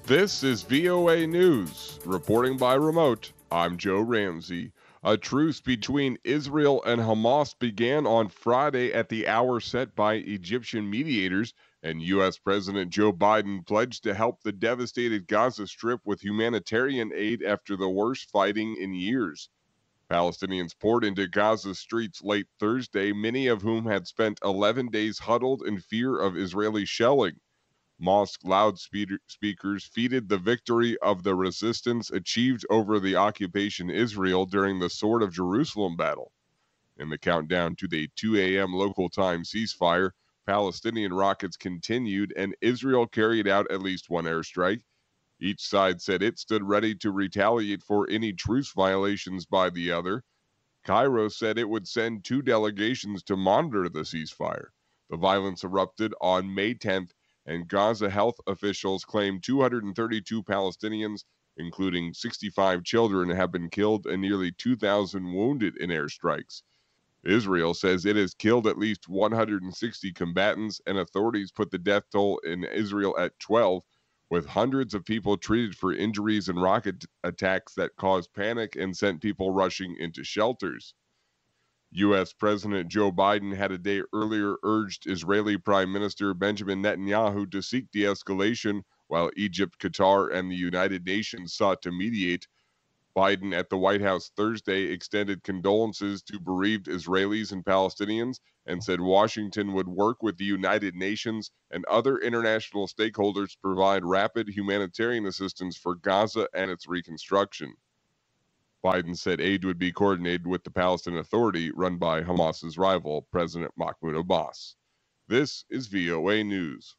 This is VOA News. Reporting by remote, I'm Joe Ramsey. A truce between Israel and Hamas began on Friday at the hour set by Egyptian mediators, and U.S. President Joe Biden pledged to help the devastated Gaza Strip with humanitarian aid after the worst fighting in years. Palestinians poured into Gaza streets late Thursday, many of whom had spent 11 days huddled in fear of Israeli shelling. Mosque loudspeakers feted the victory of the resistance achieved over the occupation Israel during the Sword of Jerusalem battle. In the countdown to the 2 a.m. local time ceasefire, Palestinian rockets continued and Israel carried out at least one airstrike. Each side said it stood ready to retaliate for any truce violations by the other. Cairo said it would send two delegations to monitor the ceasefire. The violence erupted on May 10th, and Gaza health officials claim 232 Palestinians, including 65 children, have been killed and nearly 2,000 wounded in airstrikes. Israel says it has killed at least 160 combatants, and authorities put the death toll in Israel at 12, with hundreds of people treated for injuries and rocket attacks that caused panic and sent people rushing into shelters. U.S. President Joe Biden had a day earlier urged Israeli Prime Minister Benjamin Netanyahu to seek de escalation, while Egypt, Qatar, and the United Nations sought to mediate. Biden at the White House Thursday extended condolences to bereaved Israelis and Palestinians and said Washington would work with the United Nations and other international stakeholders to provide rapid humanitarian assistance for Gaza and its reconstruction. Biden said aid would be coordinated with the Palestinian Authority run by Hamas's rival, President Mahmoud Abbas. This is VOA News.